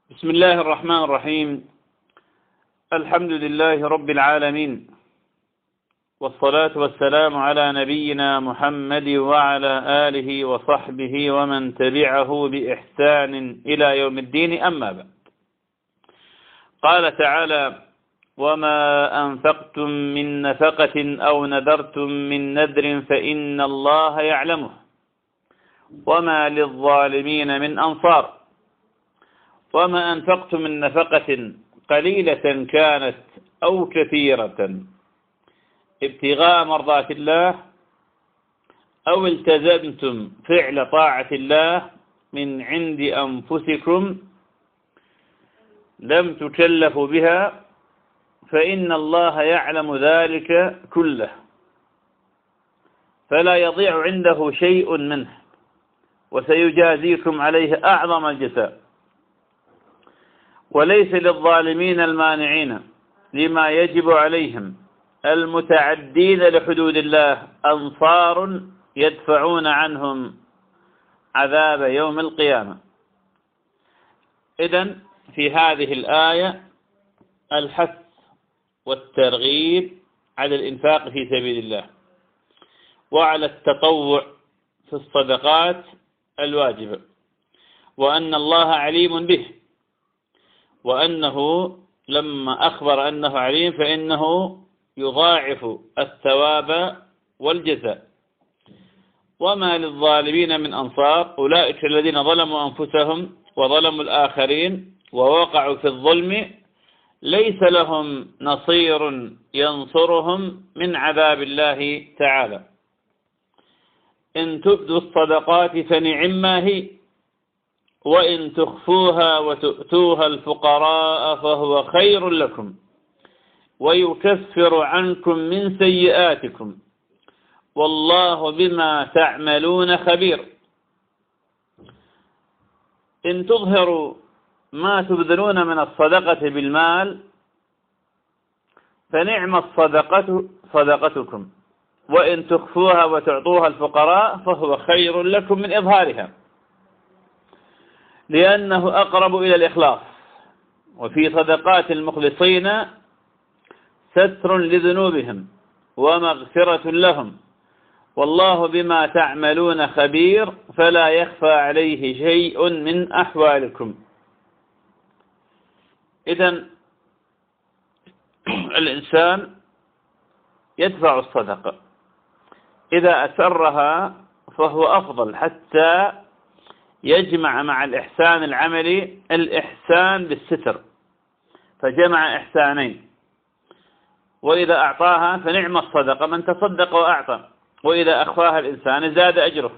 بسم الله الرحمن الرحيم. الحمد لله رب العالمين، والصلاة والسلام على نبينا محمد وعلى آله وصحبه ومن تبعه بإحسان إلى يوم الدين. أما بعد، قال تعالى: وما أنفقتم من نفقة أو نذرتم من نذر فإن الله يعلمه وما للظالمين من أنصار. وما أنفقتم من نفقة قليلة كانت أو كثيرة ابتغاء مرضات الله أو التزمتم فعل طاعة الله من عند أنفسكم لم تكلفوا بها فإن الله يعلم ذلك كله، فلا يضيع عنده شيء منه، وسيجازيكم عليه أعظم الجزاء. وليس للظالمين المانعين لما يجب عليهم المتعدين لحدود الله أنصار يدفعون عنهم عذاب يوم القيامة. إذن في هذه الآية الحث والترغيب على الإنفاق في سبيل الله، وعلى التطوع في الصدقات الواجبة، وأن الله عليم به، وأنه لما أخبر أنه عليم فإنه يضاعف الثواب والجزاء. وما للظالمين من أنصار، أولئك الذين ظلموا أنفسهم وظلموا الآخرين ووقعوا في الظلم ليس لهم نصير ينصرهم من عذاب الله تعالى. إن تبدوا الصدقات فنعما هي، وإن تخفوها وتؤتوها الفقراء فهو خير لكم ويكفر عنكم من سيئاتكم والله بما تعملون خبير. إن تظهروا ما تبذلون من الصدقة بالمال فنعم الصدقة صدقتكم، وإن تخفوها وتعطوها الفقراء فهو خير لكم من إظهارها، لأنه أقرب إلى الإخلاص. وفي صدقات المخلصين ستر لذنوبهم ومغفرة لهم، والله بما تعملون خبير، فلا يخفى عليه شيء من أحوالكم. إذن الإنسان يدفع الصدقة، إذا أسرها فهو أفضل، حتى يجمع مع الإحسان العملي الإحسان بالستر، فجمع إحسانين. وإذا أعطاها فنعم الصدقة، من تصدق وأعطى، وإذا أخفاها الإنسان زاد أجره.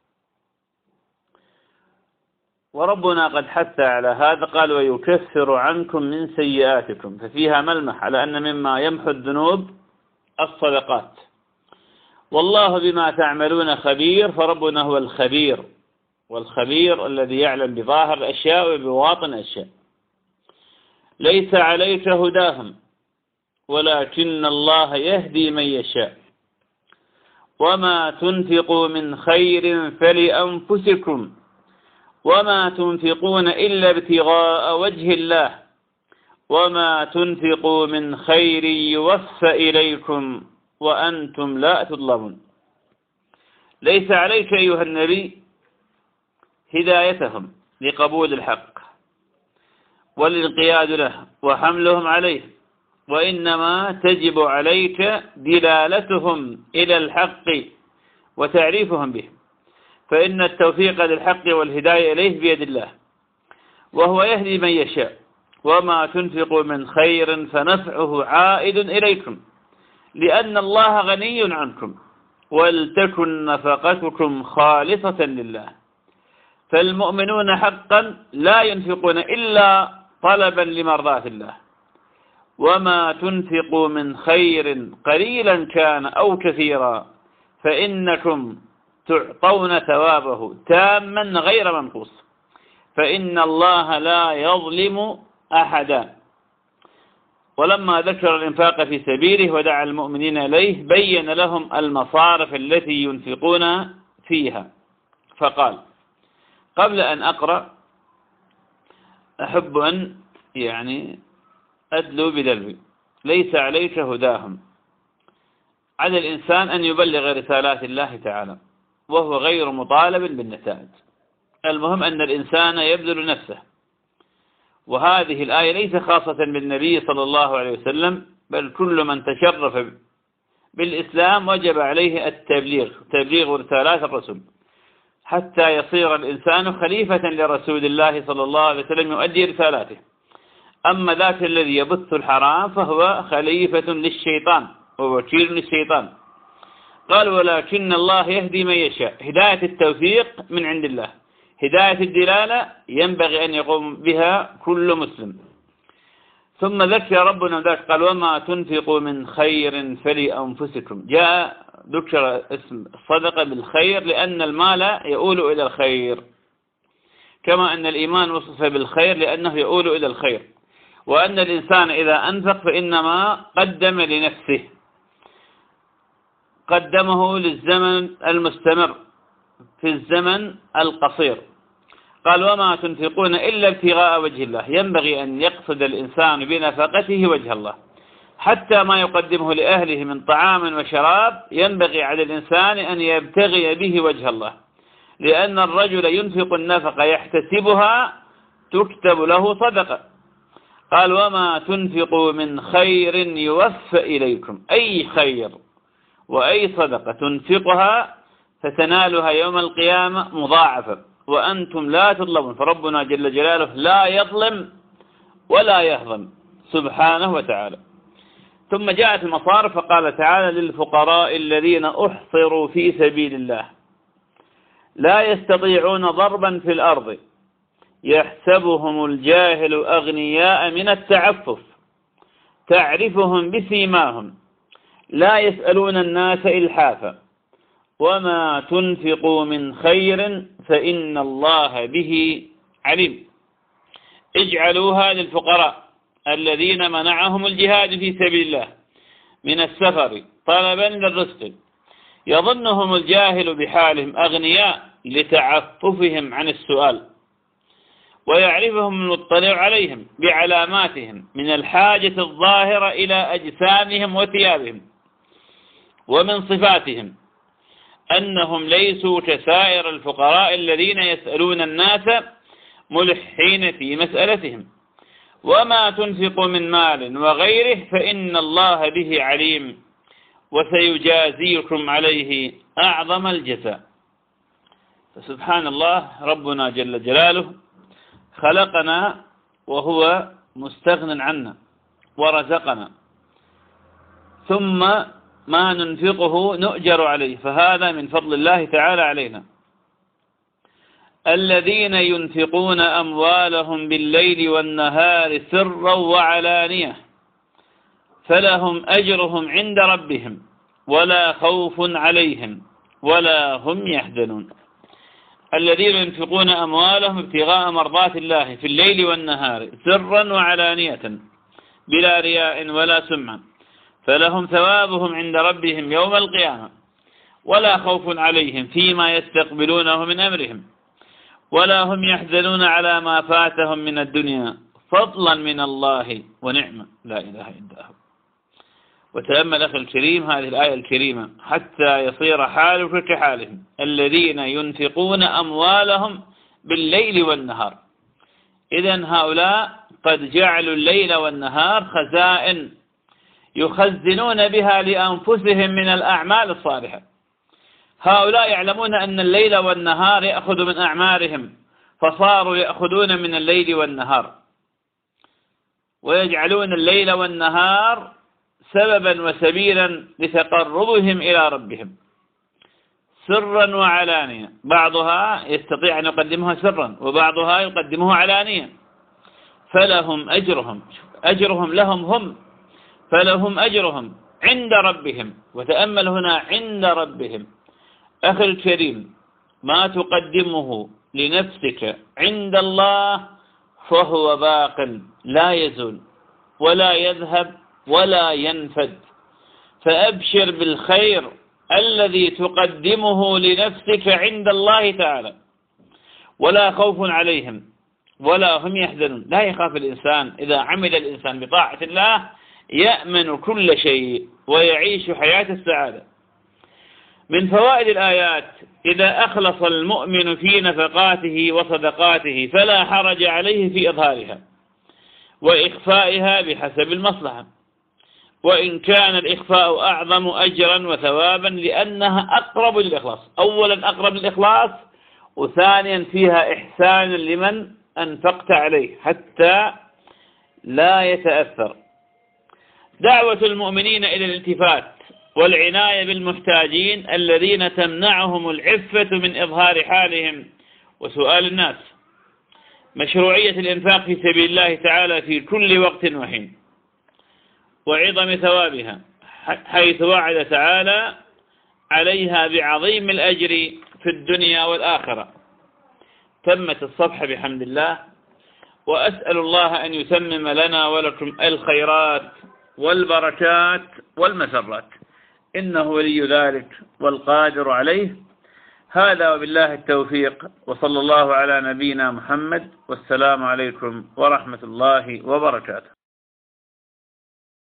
وربنا قد حث على هذا، قال: ويكفر عنكم من سيئاتكم، ففيها ملمح على أن مما يمحو الذنوب الصدقات. والله بما تعملون خبير، فربنا هو الخبير، والخبير الذي يعلم بظاهر الأشياء وبواطن الأشياء. ليس عليك هداهم ولكن الله يهدي من يشاء، وما تنفقوا من خير فلأنفسكم وما تنفقون إلا ابتغاء وجه الله وما تنفقوا من خير يوفى إليكم وأنتم لا تظلمون. ليس عليك أيها النبي هدايتهم لقبول الحق والانقياد له وحملهم عليه، وإنما تجب عليك دلالتهم إلى الحق وتعريفهم به، فإن التوفيق للحق والهداية إليه بيد الله، وهو يهدي من يشاء. وما تنفقوا من خير فنفعه عائد إليكم، لأن الله غني عنكم، ولتكن نفقتكم خالصة لله. فالمؤمنون حقا لا ينفقون إلا طلبا لمرضاة الله. وما تنفقوا من خير قليلا كان أو كثيرا فإنكم تعطون ثوابه تاما غير منقوص، فإن الله لا يظلم أحدا. ولما ذكر الإنفاق في سبيله ودعا المؤمنين إليه بين لهم المصارف التي ينفقون فيها، فقال: قبل أن أقرأ أحب أن أدلو بدلوي. ليس عليك هداهم، على الإنسان أن يبلغ رسالات الله تعالى وهو غير مطالب بالنتائج. المهم أن الإنسان يبذل نفسه. وهذه الآية ليس خاصة بالنبي صلى الله عليه وسلم، بل كل من تشرف بالإسلام وجب عليه تبليغ رسالات الرسول، حتى يصير الإنسان خليفة لرسول الله صلى الله عليه وسلم يؤدي رسالاته. أما ذاك الذي يبث الحرام فهو خليفة للشيطان ووكيل للشيطان. قال ولكن الله يهدي من يشاء. هداية التوفيق من عند الله، هداية الدلالة ينبغي أن يقوم بها كل مسلم. ثم ذكر ربنا ذلك قال وما تنفقوا من خير فلأنفسكم. ذكر اسم الصدقة بالخير لأن المال يؤول إلى الخير، كما أن الإيمان وصف بالخير لأنه يؤول إلى الخير، وأن الإنسان إذا أنفق فإنما قدم لنفسه، قدمه للزمن المستمر في الزمن القصير. قال وما تنفقون إلا ابتغاء وجه الله. ينبغي أن يقصد الإنسان بنفقته وجه الله، حتى ما يقدمه لأهله من طعام وشراب ينبغي على الإنسان أن يبتغي به وجه الله، لأن الرجل ينفق النفقة يحتسبها تكتب له صدقة. قال وما تنفقوا من خير يوفى إليكم. أي خير وأي صدقة تنفقها فتنالها يوم القيامة مضاعفة وأنتم لا تظلمون. فربنا جل جلاله لا يظلم ولا يهضم سبحانه وتعالى. ثم جاءت المصارف فقال تعالى للفقراء الذين أحصروا في سبيل الله لا يستطيعون ضربا في الأرض يحسبهم الجاهل أغنياء من التعفف تعرفهم بسيماهم لا يسألون الناس إلحافا وما تنفقوا من خير فإن الله به عليم. اجعلوها للفقراء الذين منعهم الجهاد في سبيل الله من السفر طلبا للرزق يظنهم الجاهل بحالهم أغنياء لتعففهم عن السؤال، ويعرفهم المطلع عليهم بعلاماتهم من الحاجة الظاهرة إلى أجسامهم وثيابهم، ومن صفاتهم أنهم ليسوا كسائر الفقراء الذين يسألون الناس ملحين في مسألتهم. وما تنفقوا من مال وغيره فإن الله به عليم وسيجازيكم عليه أعظم الجزاء. فسبحان الله ربنا جل جلاله خلقنا وهو مستغن عنا ورزقنا، ثم ما ننفقه نؤجر عليه، فهذا من فضل الله تعالى علينا. الذين ينفقون أموالهم بالليل والنهار سرا وعلانية فلهم أجرهم عند ربهم ولا خوف عليهم ولا هم يحزنون. الذين ينفقون أموالهم ابتغاء مرضات الله في الليل والنهار سرا وعلانية بلا رياء ولا سمعة فلهم ثوابهم عند ربهم يوم القيامة ولا خوف عليهم فيما يستقبلونه من أمرهم ولا هم يحزنون على ما فاتهم من الدنيا فضلا من الله ونعمة لا إله إلا هو. وتأمل أخي الكريم هذه الآية الكريمة حتى يصير حالك كحالهم الذين ينفقون أموالهم بالليل والنهار. إذن هؤلاء قد جعلوا الليل والنهار خزائن يخزنون بها لأنفسهم من الأعمال الصالحة. هؤلاء يعلمون أن الليل والنهار يأخذ من أعمالهم فصاروا يأخذون من الليل والنهار ويجعلون الليل والنهار سببا وسبيلا لتقربهم إلى ربهم سرا وعلانية. بعضها يستطيع أن يقدمها سرا وبعضها يقدمه علانية. فلهم أجرهم لهم هم فلهم أجرهم عند ربهم. وتأمل هنا عند ربهم. أخي الكريم ما تقدمه لنفسك عند الله فهو باق لا يزول ولا يذهب ولا ينفد، فأبشر بالخير الذي تقدمه لنفسك عند الله تعالى ولا خوف عليهم ولا هم يحزنون. لا يخاف الإنسان إذا عمل الإنسان بطاعة الله يأمن كل شيء ويعيش حياة السعادة. من فوائد الآيات: إذا أخلص المؤمن في نفقاته وصدقاته فلا حرج عليه في إظهارها وإخفائها بحسب المصلحة، وإن كان الإخفاء أعظم أجرا وثوابا لأنها أقرب للإخلاص. أولا أقرب للإخلاص، وثانيا فيها إحسان لمن أنفقت عليه حتى لا يتأثر. دعوة المؤمنين إلى الالتفات والعناية بالمحتاجين الذين تمنعهم العفة من إظهار حالهم وسؤال الناس. مشروعية الإنفاق في سبيل الله تعالى في كل وقت وحين، وعظم ثوابها حيث وعد تعالى عليها بعظيم الأجر في الدنيا والآخرة. تمت الصفحة بحمد الله، وأسأل الله أن يتمم لنا ولكم الخيرات والبركات والمسرات، إنه ولي ذلك والقادر عليه. هذا وبالله التوفيق، وصلى الله على نبينا محمد، والسلام عليكم ورحمة الله وبركاته.